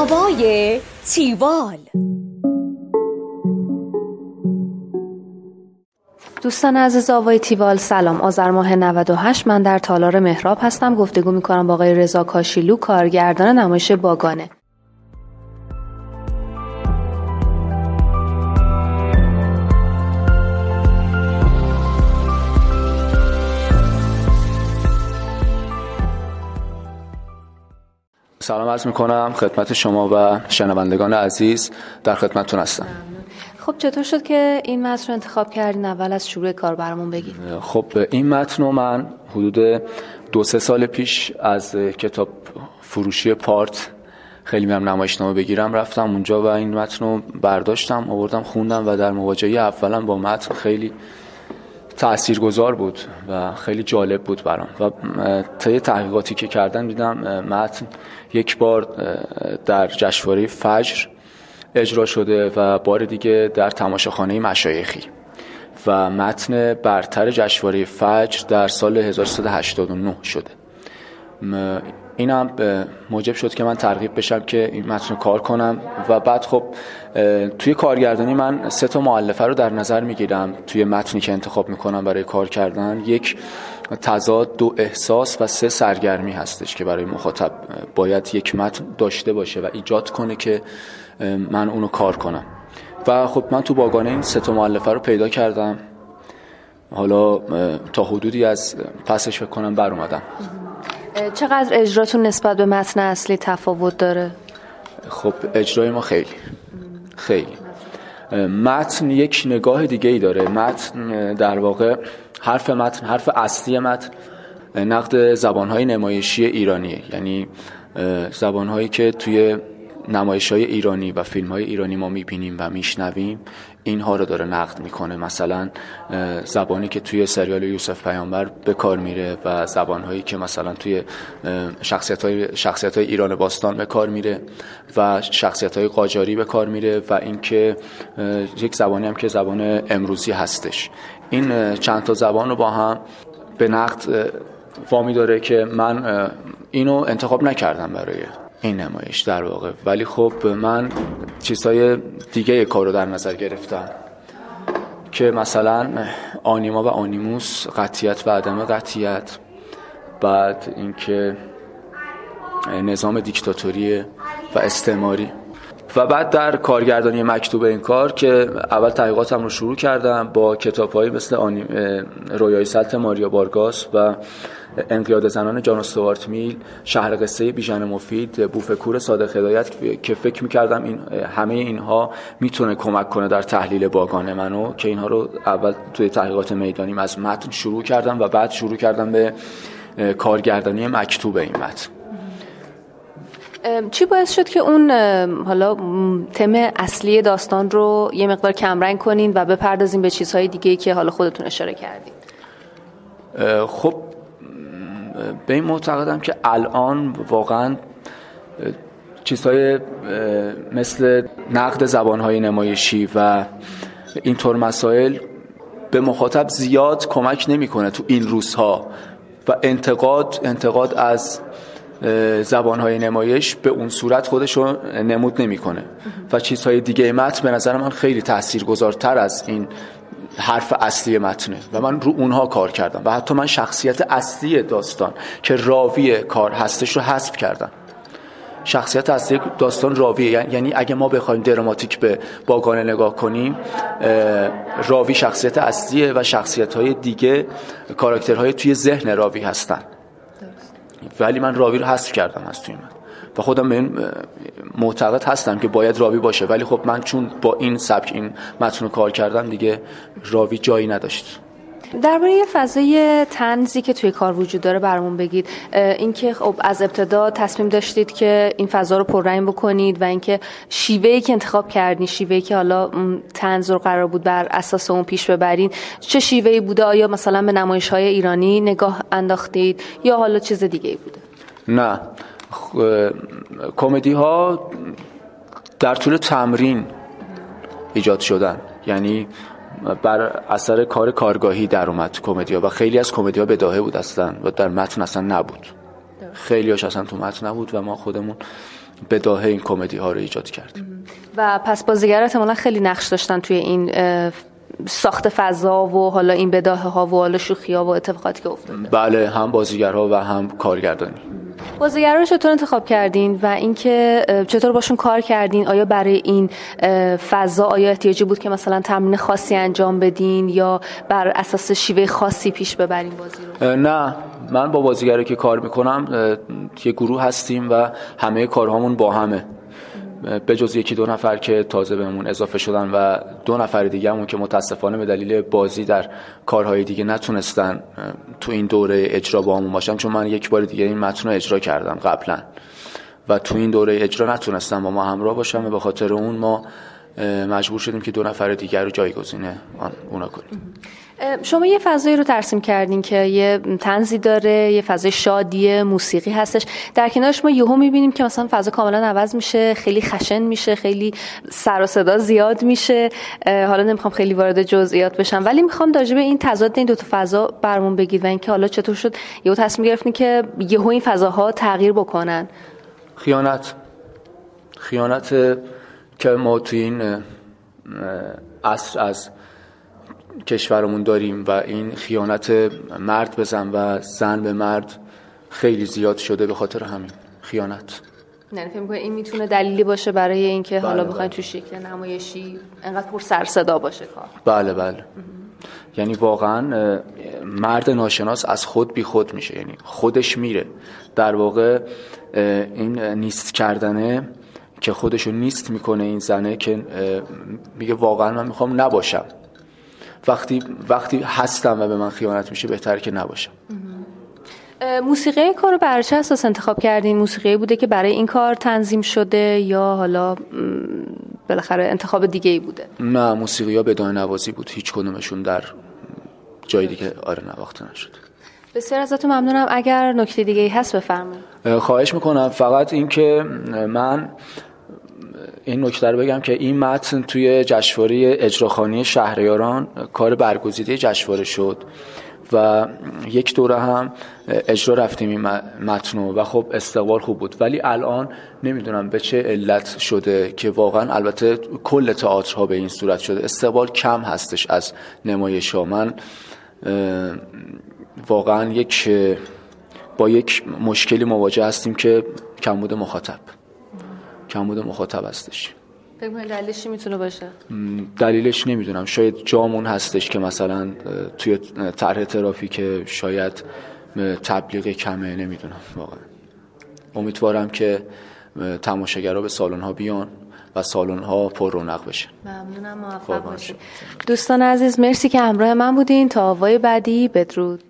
هوای تیوال. دوستان عزیز آوای تیوال، سلام. آذر ماه 98 من در تالار مهراب هستم. گفتگو میکنم با آقای رضا کاشیلو، کارگردان نمایش باگانه. سلام عرض میکنم خدمت شما و شنوندگان عزیز، در خدمتتون هستم. خب چطور شد که این متن رو انتخاب کردین؟ اول از شروع کار برامون بگید. خب این متن رو من حدود 2-3 سال پیش از کتاب فروشی پارت خیلی میرم نمایشنامه بگیرم رفتم اونجا و این متن رو برداشتم آوردم خوندم و در مواجهه اولا با متن خیلی تاثیرگذار بود و خیلی جالب بود برام و طی تحقیقاتی که کردم دیدم متن یک بار در جشنواره فجر اجرا شده و بار دیگه در تماشاخانه مشایخی و متن برتر جشنواره فجر در سال 1389 شده. این هم موجب شد که من ترغیب بشم که این متن رو کار کنم و بعد خب توی کارگردانی من 3 مؤلفه رو در نظر میگیرم توی متنی که انتخاب میکنم برای کار کردن. 1 تضاد، 2 احساس و 3 سرگرمی هستش که برای مخاطب باید یک متن داشته باشه و ایجاد کنه که من اونو کار کنم و خب من تو باگانه این 3 مؤلفه رو پیدا کردم. حالا تا حدودی از پسش فکر کنم بر اومدم. چقدر اجراتون نسبت به متن اصلی تفاوت داره؟ خب اجرای ما خیلی متن یک نگاه دیگه ای داره. متن در واقع حرف اصلی متن نقد زبانهای نمایشی ایرانیه، یعنی زبانهایی که توی نمایش‌های ایرانی و فیلم‌های ایرانی ما می‌بینیم و میشنویم اینها رو داره نقد میکنه. مثلا زبانی که توی سریال یوسف پیامبر به کار میره و زبانهایی که مثلا توی شخصیت‌های ایران باستان به کار میره و شخصیت‌های قاجاری به کار میره و اینکه یک زبانی هم که زبان امروزی هستش. این چند تا زبان رو با هم به نقد وامی داره که من اینو انتخاب نکردم برای این نمایش در واقع، ولی خب من چیزهای دیگه کار رو در نظر گرفتم که مثلا آنیما و آنیموس، قطعیت و عدم قطعیت، بعد اینکه نظام دیکتاتوری و استعماری و بعد در کارگردانی مکتوب این کار که اول تحقیقاتم رو شروع کردم با کتاب‌هایی مثل رویای سلط ماریا وارگاس و انقیاد زنان جان استوارت میل، شهر قصه بیژن مفید، بوفکور صادق هدایت که فکر می‌کردم همه اینها میتونه کمک کنه در تحلیل باگانه منو، که اینها رو اول توی تحقیقات میدانیم از متن شروع کردم و بعد شروع کردم به کارگردانی مکتوب این متن. چی باعث شد که اون حالا تم اصلی داستان رو یه مقدار کمرنگ کنین و بپردازین به چیزهای دیگه‌ای که حالا خودتون اشاره کردین؟ خب به این معتقدم که الان واقعا چیزهای مثل نقد زبانهای نمایشی و اینطور مسائل به مخاطب زیاد کمک نمیکنه تو این روزها و انتقاد از زبانهای نمایش به اون صورت خودشو نمود نمیکنه و چیزهای دیگه متن به نظر من خیلی تاثیرگذارتر از این حرف اصلی متنه و من رو اونها کار کردم و حتی من شخصیت اصلی داستان که راوی کار هستش رو حذف کردم. شخصیت اصلی داستان راویه، یعنی اگه ما بخوایم دراماتیک به باگانه نگاه کنیم، راوی شخصیت اصلیه و شخصیت‌های دیگه کاراکترهای توی ذهن راوی هستن، ولی من راوی رو حذف کردم از توی من و خودم به این معتقد هستم که باید راوی باشه، ولی خب من چون با این سبک این متن رو کار کردم دیگه راوی جایی نداشت. درباره یه فضای طنزی که توی کار وجود داره برامون بگید. اینکه خب از ابتدا تصمیم داشتید که این فضا رو پررنگ بکنید و اینکه شیوهی که انتخاب کردین، شیوهی که حالا طنز رو قرار بود بر اساس اون پیش ببرین، چه شیوهی بوده؟ آیا مثلا به نمایش‌های ایرانی نگاه انداختید یا حالا چیز دیگه‌ای بوده؟ نه، کمدی ها در طول تمرین ایجاد شدن، یعنی بر اثر کار کارگاهی در اومد کمدیا و خیلی از کمدیا بداهه بود اصلا و در متن اصلا نبود. خیلی هاش اصلا تو متن نبود و ما خودمون بداهه این کمدی ها رو ایجاد کرد. و پس بازیگرات احتمالاً خیلی نقش داشتن توی این ساخت فضا و حالا این بداهه ها و حالا شوخی ها و اتفاقاتی که افتاده. بله، هم بازیگرها و هم کارگردانی. بازیگرا رو چطور انتخاب کردین و اینکه چطور باشون کار کردین؟ آیا برای این فضا آیا احتیاجی بود که مثلا تمرین خاصی انجام بدین یا بر اساس شیوه خاصی پیش ببرین بازی رو؟ نه، من با بازیگرایی که کار میکنم یه گروه هستیم و همه کارهامون با همه، به جز یکی دو نفر که تازه بهمون اضافه شدن و دو نفر دیگه همون که متاسفانه به دلیل بازی در کارهای دیگه نتونستن تو این دوره اجرا با همون باشن، چون من یک بار دیگه این متن رو اجرا کردم قبلا و تو این دوره اجرا نتونستم با ما همراه باشم و به خاطر اون ما مجبور شدیم که دو نفر دیگر رو جایگزین اونا کنیم. شما یه فضایی رو ترسیم کردین که یه طنزی داره، یه فضای شادیه، موسیقی هستش، در کنارش ما یهو میبینیم که مثلا فضا کاملا عوض میشه، خیلی خشن میشه، خیلی سر و صدا زیاد میشه. حالا نمیخوام خیلی وارد جزئیات بشم، ولی میخوام راجع به این تضاد این دو تا فضا برامون بگید و اینکه حالا چطور شد یهو تصمیم گرفتین که یهو این فضاها تغییر بکنن. خیانت که ما تو این عصر از کشورمون داریم و این خیانت مرد به زن و زن به مرد خیلی زیاد شده، به خاطر همین خیانت. نه فکر می‌کنم این میتونه دلیلی باشه برای اینکه حالا بخواید تو شکل نمایشی انقدر پر سر صدا باشه کار. بله. یعنی واقعا مرد ناشناس از خود بی خود میشه، یعنی خودش میره. در واقع این نیست کردنه که خودشو نیست میکنه این زنه که میگه واقعا من میخوام نباشم. وقتی هستم و به من خیانت میشه بهتره که نباشم. موسیقی کار رو برای چه اساس انتخاب کردین؟ موسیقی بوده که برای این کار تنظیم شده یا حالا بالاخره انتخاب دیگه ای بوده؟ نه، موسیقی ها بدون نوازی بود، هیچ کدومشون در جای دیگه نواخته نشد. بسیار ازتون ممنونم. اگر نکته دیگه ای هست بفرمایید. خواهش میکنم. فقط این که من این نکته رو بگم که این متن توی جشنواره اجراخوانی شهریاران کار برگزیده جشنواره شد و یک دوره هم اجرا رفتیم این متن و خب استقبال خوب بود، ولی الان نمیدونم به چه علت شده که واقعا البته کل تئاترها به این صورت شده، استقبال کم هستش از نمایش‌ها. من واقعا با یک مشکلی مواجه هستیم که کمبود مخاطب هستش. فکر کنید دلیلش چی میتونه باشه؟ دلیلش نمیدونم، شاید جامون هستش که مثلا توی طرح ترافیک شاید تبلیغ کمه، نمیدونم واقعا. امیدوارم که تماشاگرها به سالن‌ها بیان و سالن‌ها پر رونق بشه. ممنونم، موفق باشید. دوستان عزیز مرسی که همراه من بودین. تا آوای بعدی، بدرود.